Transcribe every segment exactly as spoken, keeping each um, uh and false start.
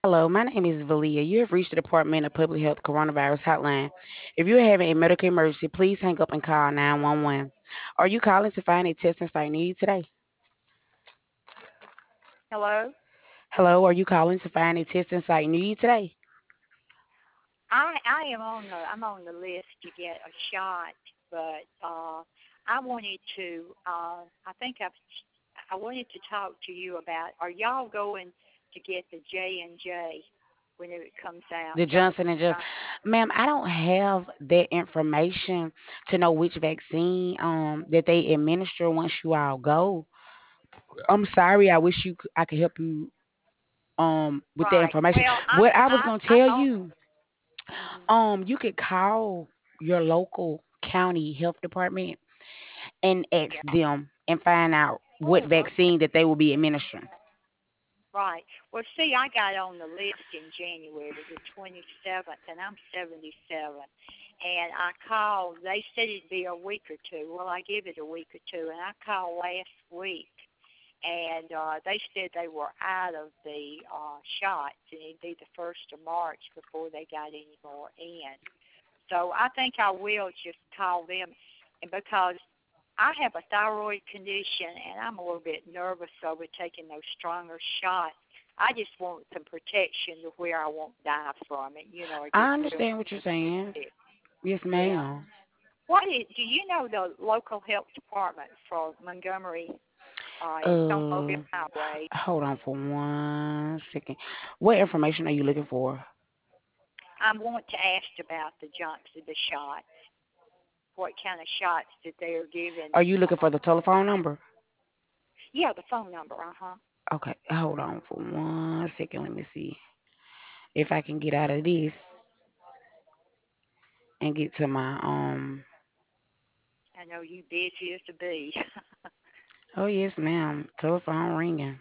Hello, my name is Valia. You have reached the Department of Public Health Coronavirus Hotline. If you are having a medical emergency, please hang up and call nine one one. Are you calling to find a testing site near you today? Hello. Hello, are you calling to find a testing site near you today? I I am on the I'm on the list to get a shot, but uh, I wanted to. Uh, I think I've I wanted to talk to you about. Are y'all going to get the J and J when it comes out? The Johnson Johnson and Johnson. Johnson. Ma'am, I don't have that information to know which vaccine um that they administer once you all go. I'm sorry. I wish you c- I could help you um with that Right. information. Well, I'm What I was I gonna I'm tell on. you, Mhm. um, you could call your local county health department and ask Yeah. them and find out what Oh, okay. vaccine that they will be administering. Right. Well, see, I got on the list in January the twenty-seventh, and I'm seventy-seven. And I called. They said it'd be a week or two. Well, I give it a week or two, and I called last week, and uh, they said they were out of the uh, shots, and it'd be the first of March before they got any more in. So I think I will just call them, and because I have a thyroid condition, and I'm a little bit nervous over taking those stronger shots. I just want some protection to where I won't die from it, you know, or get I real understand what you're saying. sick. Yes, Yeah. ma'am. What is, do you know the local health department for Montgomery? Uh, it's on Mobile Uh, Highway. hold on for one second. What information are you looking for? I want to ask about the Johnson, the shots. What kind of shots that they are giving? Are you looking Uh, for the telephone number? yeah, the phone number. Uh huh. Okay, hold on for one second. Let me see if I can get out of this and get to my um. I know you busy as a bee. Oh yes, ma'am. Telephone ringing.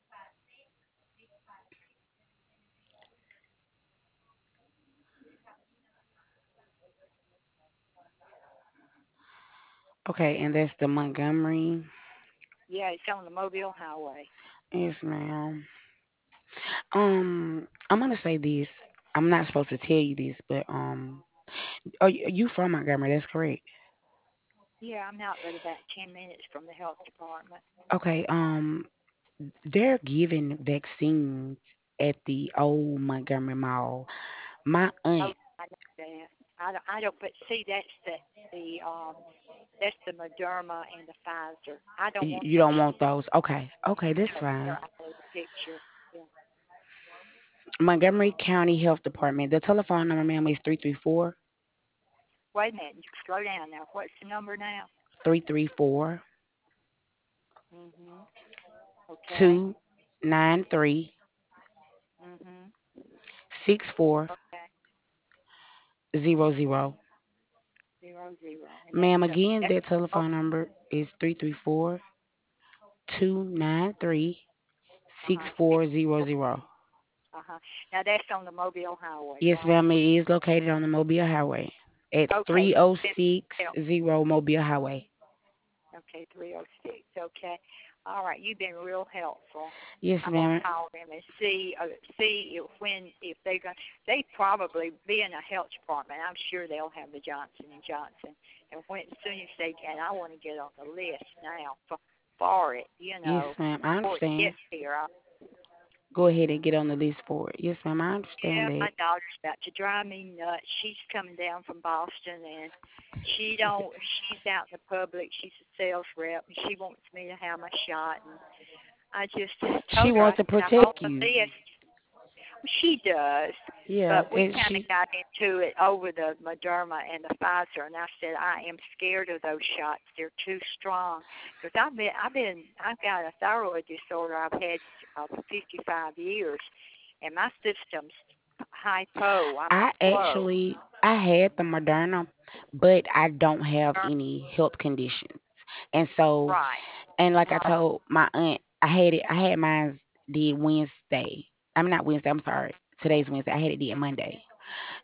Okay, and that's the Montgomery. Yeah, it's on the Mobile Highway. Yes, ma'am. Um, I'm gonna say this. I'm not supposed to tell you this, but um, are you, you from Montgomery? That's correct. Yeah, I'm out but about ten minutes from the health department. Okay. Um, they're giving vaccines at the old Montgomery Mall. My Oh, aunt, I know that. I don't, I don't, but see, that's the, the, um, that's the Moderna and the Pfizer. I don't y- want you those. don't want those. Okay. Okay, that's No, they're fine. out of the picture. Yeah. Montgomery County Health Department. The telephone number, ma'am, is three three four Wait a minute. Slow down now. What's the number now? three three four Mhm. Okay. two nine three Mhm. six four Okay. zero zero. Zero zero, and that's Ma'am, the again, that's that oh telephone number is three three four two nine three uh six huh four zero zero. uh huh. Now that's on the Mobile Highway, Yes, right? ma'am, it is located on the Mobile Highway at Okay. You've been three oh six help. zero Mobile Highway. Okay, three oh six. Okay. All right. You've been real helpful. Yes, I'm gonna ma'am. call them and see uh, see if when if they going they probably be in a health department. I'm sure they'll have the Johnson and Johnson. And when as soon as they can, I want to get on the list now for for it. You know, Yes, ma'am. I before it understand. gets here. I, Go ahead and get on the list for it. Yes, ma'am. I understand yeah, that. my daughter's about to drive me nuts. She's coming down from Boston, and she don't. She's out in the public. She's a sales rep, and she wants me to have my shot. And I just She told her, I wants to said, I'm on protect the you. list. She does, Yeah, but we and kind of she. got into it over the Moderna and the Pfizer, and I said I am scared of those shots. They're too strong because I've been, I've been, I've got a thyroid disorder I've had uh, for fifty-five years, and my system's hypo. I'm I slow. actually I had the Moderna, but I don't have any health conditions, and so Right, and like I right. told my aunt, I had it. I had mine did Wednesday. I'm not Wednesday. I'm sorry. Today's Wednesday. I had it did Monday.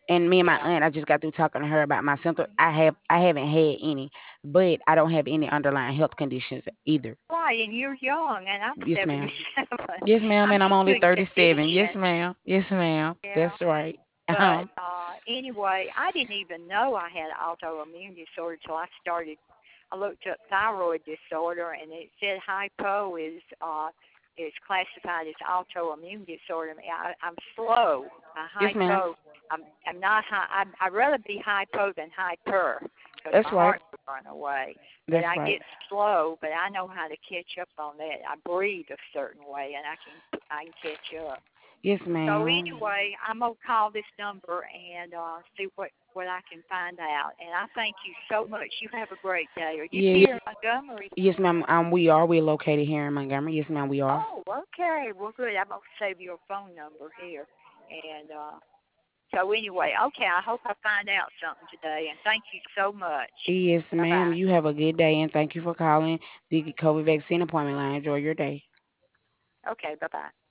And me and my Yeah. aunt, I just got through talking to her about my symptoms. I have I haven't had any, but I don't have any underlying health conditions either. Right, and you're young, and I'm Yes, ma'am. seventy-seven. Yes, ma'am. I'm And I'm in only good thirty-seven. Yes, condition. ma'am. Yes, ma'am. Yeah. That's right. But Um. uh anyway, I didn't even know I had autoimmune disorder till I started. I looked up thyroid disorder, and it said hypo is uh is classified as autoimmune disorder. I mean, I, I'm slow. I Yes, ma'am. hypo. I'm I'm not high. I'm, I'd rather be hypo than hyper because That's my right. heart would run away. But That's I right. get slow. But I know how to catch up on that. I breathe a certain way, and I can I can catch up. Yes, So ma'am. anyway, I'm gonna call this number and uh, see what what I can find out. And I thank you so much. You have a great day. Are you Yeah. here in Montgomery? Yes, ma'am. Um, we are. We're located here in Montgomery. Yes, ma'am. We are. Oh, okay. Well, good. I'm gonna save your phone number here. And uh, so anyway, okay. I hope I find out something today. And thank you so much. Yes, Bye ma'am. bye. You have a good day, and thank you for calling the COVID vaccine appointment line. Enjoy your day. Okay. Bye bye.